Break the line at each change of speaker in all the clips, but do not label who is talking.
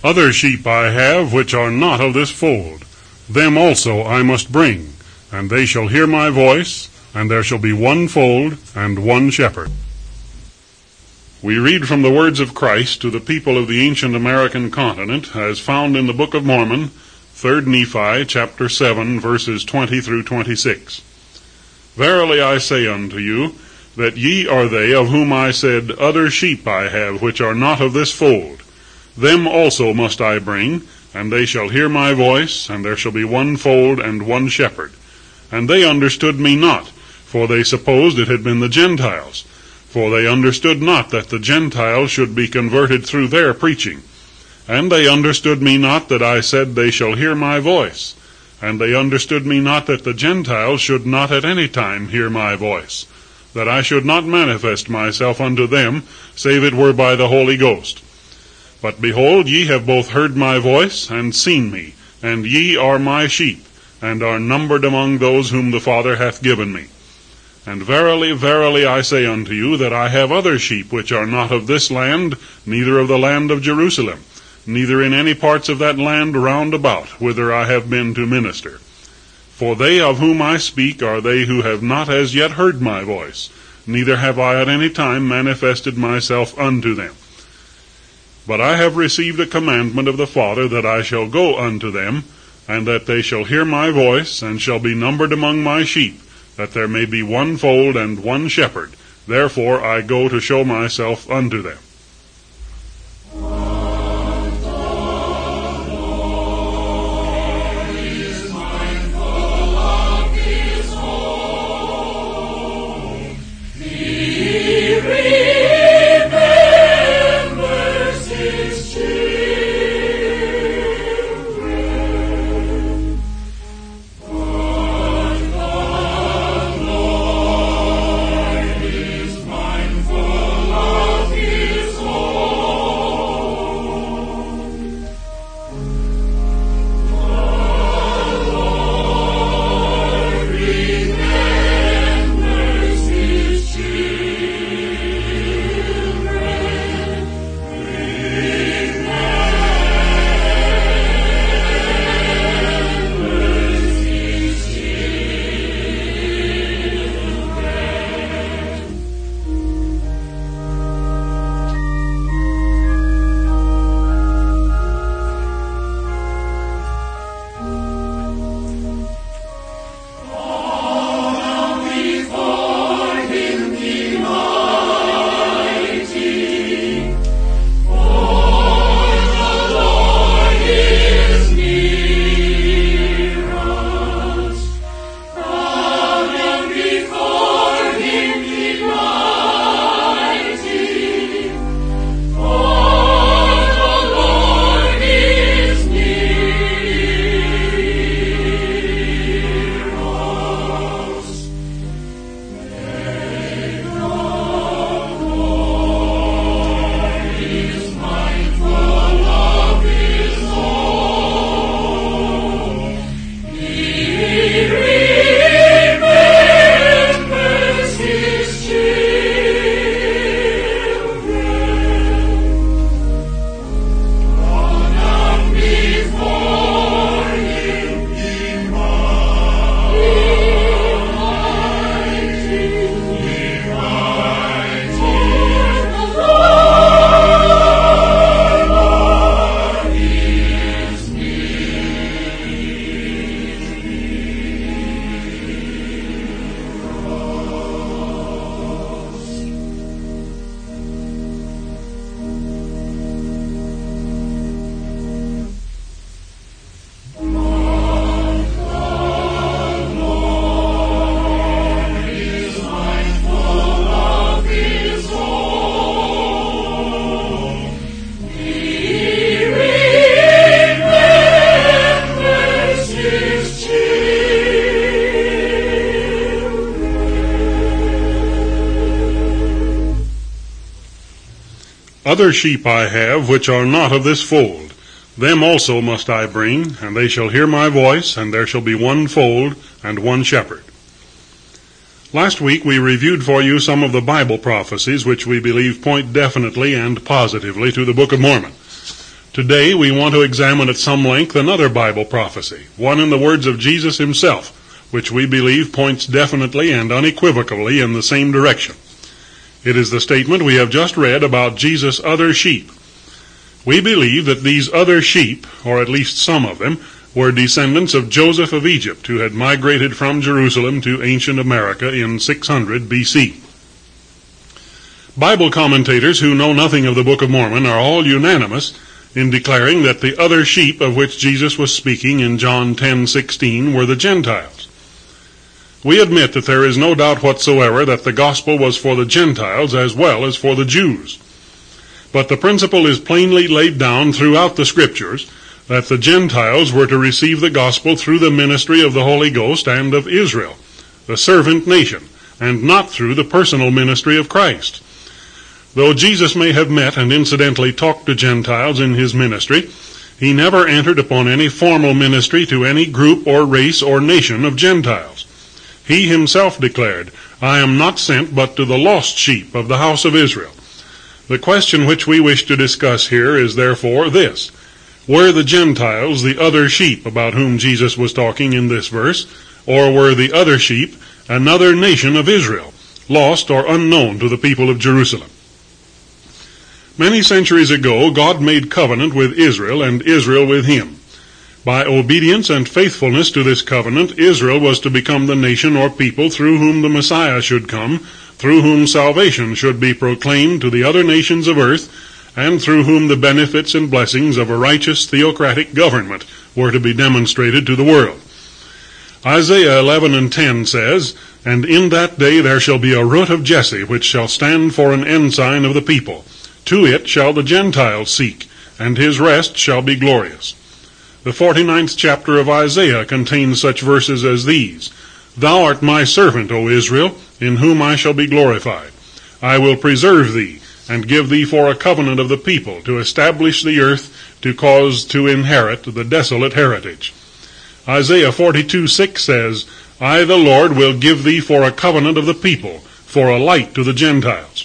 Other sheep I have which are not of this fold. Them also I must bring, and they shall hear my voice, and there shall be one fold and one shepherd. We read from the words of Christ to the people of the ancient American continent, as found in the Book of Mormon, 3 Nephi, chapter 7, verses 20 through 26. Verily I say unto you, that ye are they of whom I said, Other sheep I have which are not of this fold. Them also must I bring, and they shall hear my voice, and there shall be one fold and one shepherd. And they understood me not, for they supposed it had been the Gentiles. For they understood not that the Gentiles should be converted through their preaching. And they understood me not that I said, They shall hear my voice. And they understood me not that the Gentiles should not at any time hear my voice, that I should not manifest myself unto them, save it were by the Holy Ghost. But behold, ye have both heard my voice, and seen me, and ye are my sheep, and are numbered among those whom the Father hath given me. And verily, verily, I say unto you, that I have other sheep which are not of this land, neither of the land of Jerusalem, neither in any parts of that land round about, whither I have been to minister. For they of whom I speak are they who have not as yet heard my voice, neither have I at any time manifested myself unto them. But I have received a commandment of the Father that I shall go unto them, and that they shall hear my voice, and shall be numbered among my sheep, that there may be one fold and one shepherd. Therefore I go to show myself unto them. Other sheep I have, which are not of this fold. Them also must I bring, and they shall hear my voice, and there shall be one fold and one shepherd. Last week we reviewed for you some of the Bible prophecies which we believe point definitely and positively to the Book of Mormon. Today we want to examine at some length another Bible prophecy, one in the words of Jesus himself, which we believe points definitely and unequivocally in the same direction. It is the statement we have just read about Jesus' other sheep. We believe that these other sheep, or at least some of them, were descendants of Joseph of Egypt, who had migrated from Jerusalem to ancient America in 600 B.C. Bible commentators who know nothing of the Book of Mormon are all unanimous in declaring that the other sheep of which Jesus was speaking in John 10:16 were the Gentiles. We admit that there is no doubt whatsoever that the gospel was for the Gentiles as well as for the Jews. But the principle is plainly laid down throughout the Scriptures that the Gentiles were to receive the gospel through the ministry of the Holy Ghost and of Israel, the servant nation, and not through the personal ministry of Christ. Though Jesus may have met and incidentally talked to Gentiles in his ministry, he never entered upon any formal ministry to any group or race or nation of Gentiles. He himself declared, "I am not sent but to the lost sheep of the house of Israel." The question which we wish to discuss here is therefore this: were the Gentiles the other sheep about whom Jesus was talking in this verse, or were the other sheep another nation of Israel, lost or unknown to the people of Jerusalem? Many centuries ago, God made covenant with Israel and Israel with him. By obedience and faithfulness to this covenant, Israel was to become the nation or people through whom the Messiah should come, through whom salvation should be proclaimed to the other nations of earth, and through whom the benefits and blessings of a righteous theocratic government were to be demonstrated to the world. Isaiah 11:10 says, "And in that day there shall be a root of Jesse, which shall stand for an ensign of the people. To it shall the Gentiles seek, and his rest shall be glorious." The 49th chapter of Isaiah contains such verses as these: "Thou art my servant, O Israel, in whom I shall be glorified. I will preserve thee, and give thee for a covenant of the people, to establish the earth, to cause to inherit the desolate heritage." Isaiah 42:6 says, "I, the Lord, will give thee for a covenant of the people, for a light to the Gentiles."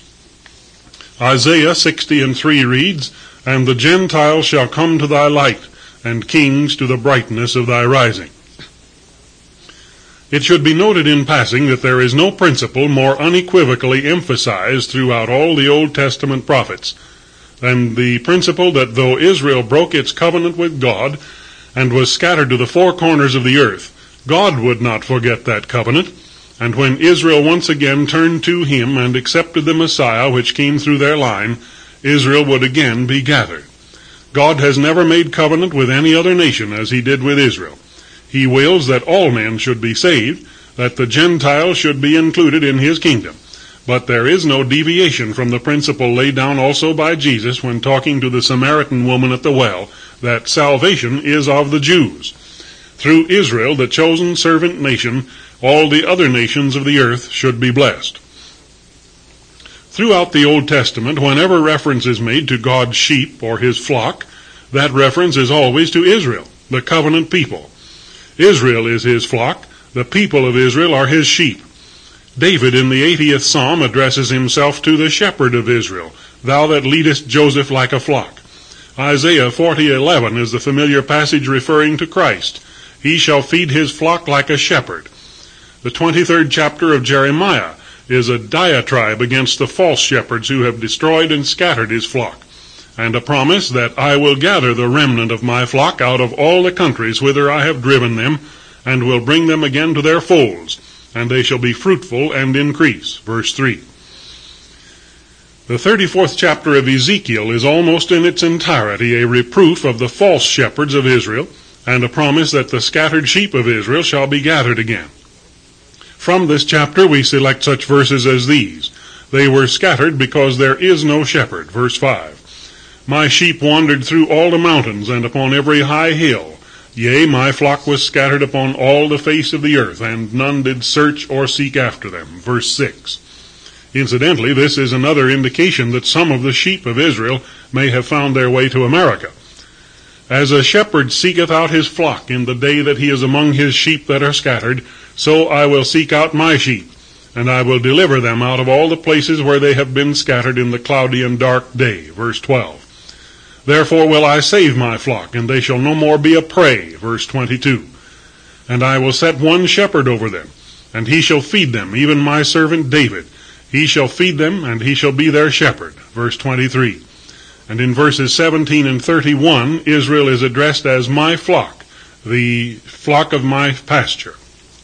Isaiah 60:3 reads, "And the Gentiles shall come to thy light, and kings to the brightness of thy rising." It should be noted in passing that there is no principle more unequivocally emphasized throughout all the Old Testament prophets than the principle that though Israel broke its covenant with God and was scattered to the four corners of the earth, God would not forget that covenant, and when Israel once again turned to him and accepted the Messiah which came through their line, Israel would again be gathered. God has never made covenant with any other nation as he did with Israel. He wills that all men should be saved, that the Gentiles should be included in his kingdom. But there is no deviation from the principle laid down also by Jesus when talking to the Samaritan woman at the well, that salvation is of the Jews. Through Israel, the chosen servant nation, all the other nations of the earth should be blessed. Throughout the Old Testament, whenever reference is made to God's sheep or his flock, that reference is always to Israel, the covenant people. Israel is his flock, the people of Israel are his sheep. David in the 80th Psalm addresses himself to the shepherd of Israel, "Thou that leadest Joseph like a flock." Isaiah 40:11 is the familiar passage referring to Christ. "He shall feed his flock like a shepherd." The 23rd chapter of Jeremiah is a diatribe against the false shepherds who have destroyed and scattered his flock, and a promise that I will gather the remnant of my flock out of all the countries whither I have driven them, and will bring them again to their folds, and they shall be fruitful and increase. Verse 3. The 34th chapter of Ezekiel is almost in its entirety a reproof of the false shepherds of Israel, and a promise that the scattered sheep of Israel shall be gathered again. From this chapter we select such verses as these: "They were scattered because there is no shepherd." Verse 5. "My sheep wandered through all the mountains and upon every high hill. Yea, my flock was scattered upon all the face of the earth, and none did search or seek after them." Verse 6. Incidentally, this is another indication that some of the sheep of Israel may have found their way to America. "As a shepherd seeketh out his flock in the day that he is among his sheep that are scattered, so I will seek out my sheep, and I will deliver them out of all the places where they have been scattered in the cloudy and dark day." Verse 12. Therefore will I save my flock, and they shall no more be a prey. Verse 22. And I will set one shepherd over them, and he shall feed them, even my servant David. He shall feed them, and he shall be their shepherd. Verse 23. And in verses 17 and 31, Israel is addressed as my flock, the flock of my pasture.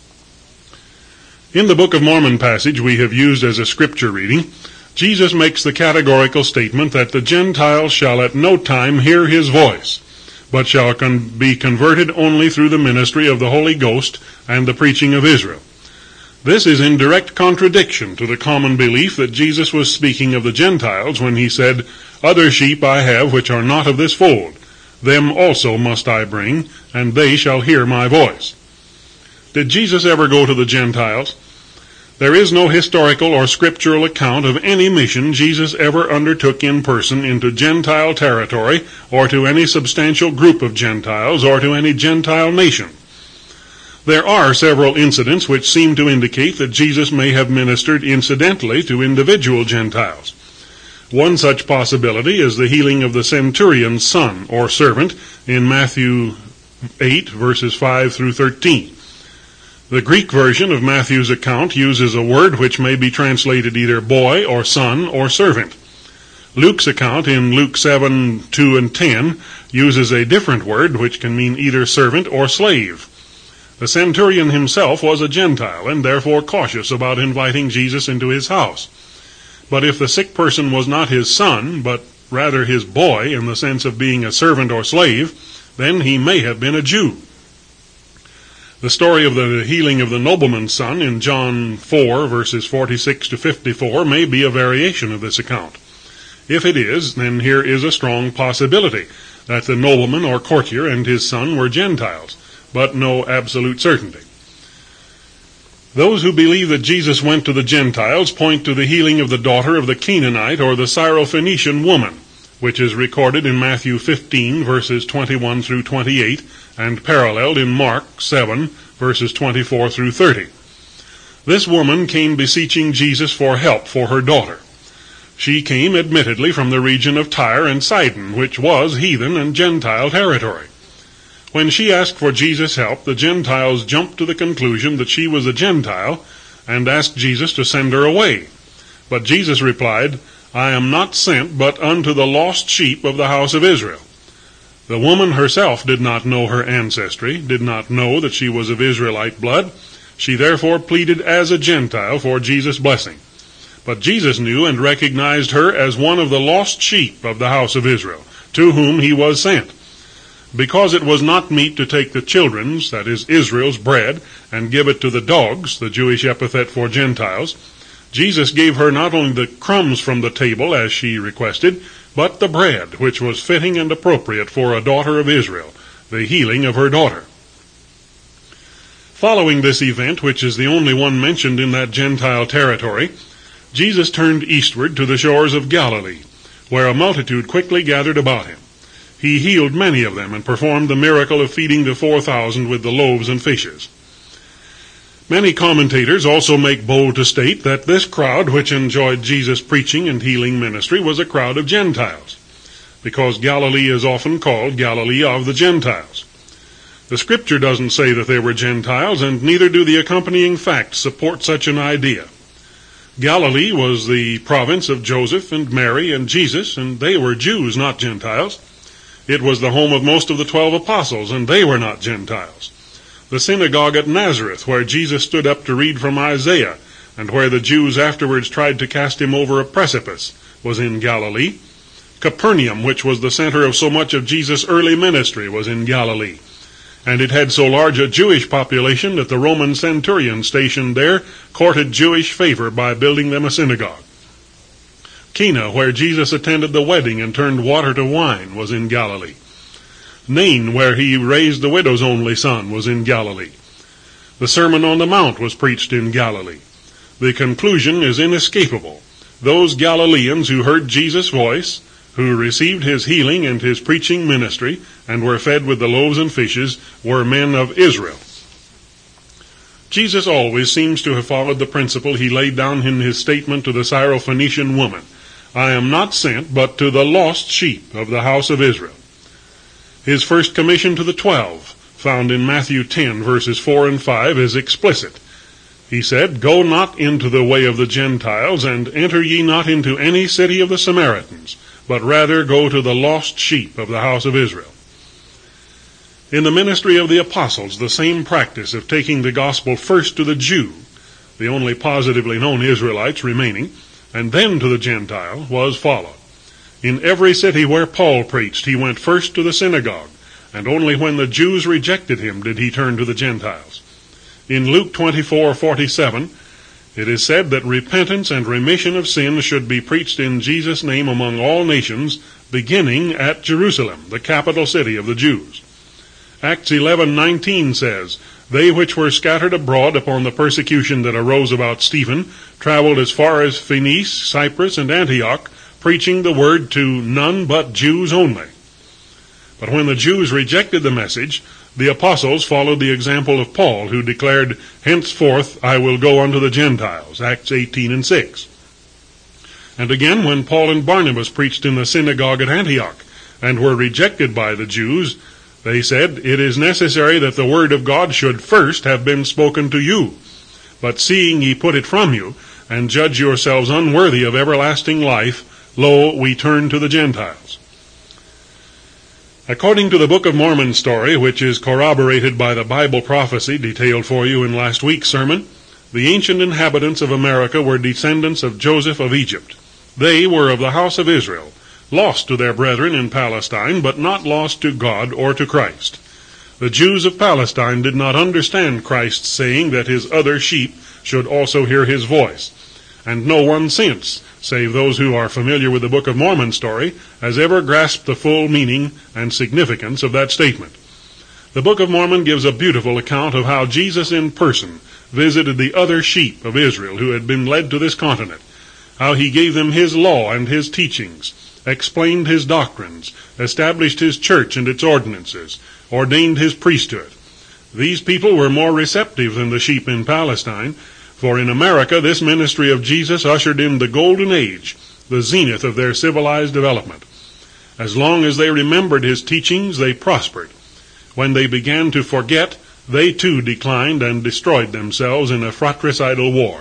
In the Book of Mormon passage we have used as a scripture reading, Jesus makes the categorical statement that the Gentiles shall at no time hear his voice, but shall be converted only through the ministry of the Holy Ghost and the preaching of Israel. This is in direct contradiction to the common belief that Jesus was speaking of the Gentiles when he said, "Other sheep I have which are not of this fold. Them also must I bring, and they shall hear my voice." Did Jesus ever go to the Gentiles? There is no historical or scriptural account of any mission Jesus ever undertook in person into Gentile territory, or to any substantial group of Gentiles, or to any Gentile nation. There are several incidents which seem to indicate that Jesus may have ministered incidentally to individual Gentiles. One such possibility is the healing of the centurion's son, or servant, in Matthew 8, verses 5 through 13. The Greek version of Matthew's account uses a word which may be translated either boy or son or servant. Luke's account in Luke 7, 2 and 10 uses a different word which can mean either servant or slave. The centurion himself was a Gentile and therefore cautious about inviting Jesus into his house. But if the sick person was not his son, but rather his boy in the sense of being a servant or slave, then he may have been a Jew. The story of the healing of the nobleman's son in John 4, verses 46 to 54, may be a variation of this account. If it is, then here is a strong possibility that the nobleman or courtier and his son were Gentiles, but no absolute certainty. Those who believe that Jesus went to the Gentiles point to the healing of the daughter of the Canaanite or the Syrophoenician woman, which is recorded in Matthew 15, verses 21 through 28, and paralleled in Mark 7, verses 24 through 30. This woman came beseeching Jesus for help for her daughter. She came admittedly from the region of Tyre and Sidon, which was heathen and Gentile territory. When she asked for Jesus' help, the Gentiles jumped to the conclusion that she was a Gentile and asked Jesus to send her away. But Jesus replied, "I am not sent but unto the lost sheep of the house of Israel." The woman herself did not know her ancestry, did not know that she was of Israelite blood. She therefore pleaded as a Gentile for Jesus' blessing. But Jesus knew and recognized her as one of the lost sheep of the house of Israel, to whom he was sent. Because it was not meet to take the children's, that is Israel's, bread, and give it to the dogs, the Jewish epithet for Gentiles, Jesus gave her not only the crumbs from the table, as she requested, but the bread, which was fitting and appropriate for a daughter of Israel, the healing of her daughter. Following this event, which is the only one mentioned in that Gentile territory, Jesus turned eastward to the shores of Galilee, where a multitude quickly gathered about him. He healed many of them and performed the miracle of feeding the 4,000 with the loaves and fishes. Many commentators also make bold to state that this crowd which enjoyed Jesus' preaching and healing ministry was a crowd of Gentiles, because Galilee is often called Galilee of the Gentiles. The Scripture doesn't say that they were Gentiles, and neither do the accompanying facts support such an idea. Galilee was the province of Joseph and Mary and Jesus, and they were Jews, not Gentiles. It was the home of most of the 12 apostles, and they were not Gentiles. The synagogue at Nazareth, where Jesus stood up to read from Isaiah, and where the Jews afterwards tried to cast him over a precipice, was in Galilee. Capernaum, which was the center of so much of Jesus' early ministry, was in Galilee. And it had so large a Jewish population that the Roman centurion stationed there courted Jewish favor by building them a synagogue. Cana, where Jesus attended the wedding and turned water to wine, was in Galilee. Nain, where he raised the widow's only son, was in Galilee. The Sermon on the Mount was preached in Galilee. The conclusion is inescapable. Those Galileans who heard Jesus' voice, who received his healing and his preaching ministry, and were fed with the loaves and fishes, were men of Israel. Jesus always seems to have followed the principle he laid down in his statement to the Syrophoenician woman. I am not sent but to the lost sheep of the house of Israel. His first commission to the 12, found in Matthew 10, verses 4 and 5, is explicit. He said, Go not into the way of the Gentiles, and enter ye not into any city of the Samaritans, but rather go to the lost sheep of the house of Israel. In the ministry of the apostles, the same practice of taking the gospel first to the Jew, the only positively known Israelites remaining, and then to the Gentile, was followed. In every city where Paul preached, he went first to the synagogue, and only when the Jews rejected him did he turn to the Gentiles. In Luke 24:47, it is said that repentance and remission of sins should be preached in Jesus' name among all nations, beginning at Jerusalem, the capital city of the Jews. Acts 11:19 says, They which were scattered abroad upon the persecution that arose about Stephen traveled as far as Phoenice, Cyprus, and Antioch, preaching the word to none but Jews only. But when the Jews rejected the message, the apostles followed the example of Paul, who declared, Henceforth I will go unto the Gentiles, Acts 18:6. And again, when Paul and Barnabas preached in the synagogue at Antioch, and were rejected by the Jews, they said, It is necessary that the word of God should first have been spoken to you. But seeing ye put it from you, and judge yourselves unworthy of everlasting life, lo, we turn to the Gentiles. According to the Book of Mormon story, which is corroborated by the Bible prophecy detailed for you in last week's sermon, the ancient inhabitants of America were descendants of Joseph of Egypt. They were of the house of Israel, lost to their brethren in Palestine, but not lost to God or to Christ. The Jews of Palestine did not understand Christ's saying that his other sheep should also hear his voice, and no one since, save those who are familiar with the Book of Mormon story, has ever grasped the full meaning and significance of that statement. The Book of Mormon gives a beautiful account of how Jesus in person visited the other sheep of Israel who had been led to this continent, how he gave them his law and his teachings, explained his doctrines, established his church and its ordinances, ordained his priesthood. These people were more receptive than the sheep in Palestine, for in America this ministry of Jesus ushered in the golden age, the zenith of their civilized development. As long as they remembered his teachings, they prospered. When they began to forget, they too declined and destroyed themselves in a fratricidal war.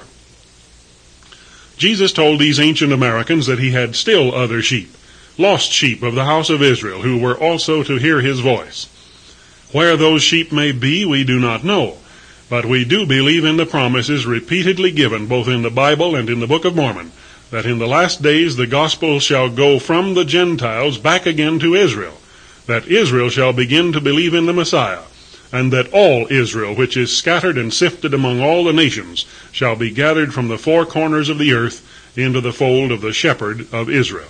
Jesus told these ancient Americans that he had still other sheep, lost sheep of the house of Israel, who were also to hear his voice. Where those sheep may be, we do not know, but we do believe in the promises repeatedly given both in the Bible and in the Book of Mormon, that in the last days the gospel shall go from the Gentiles back again to Israel, that Israel shall begin to believe in the Messiah, and that all Israel, which is scattered and sifted among all the nations, shall be gathered from the four corners of the earth into the fold of the shepherd of Israel.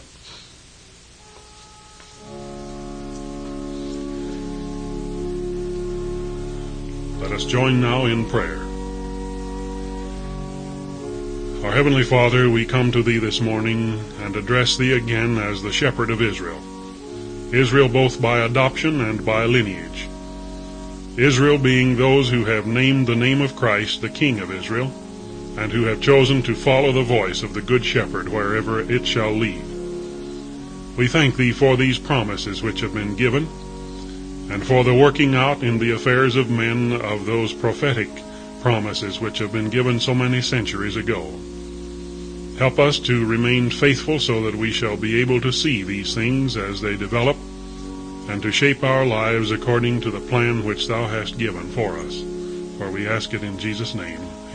Let us join now in prayer. Our Heavenly Father, we come to Thee this morning and address Thee again as the shepherd of Israel. Israel both by adoption and by lineage. Israel being those who have named the name of Christ, the King of Israel, and who have chosen to follow the voice of the Good Shepherd wherever it shall lead. We thank Thee for these promises which have been given, and for the working out in the affairs of men of those prophetic promises which have been given so many centuries ago. Help us to remain faithful so that we shall be able to see these things as they develop, and to shape our lives according to the plan which Thou hast given for us. For we ask it in Jesus' name.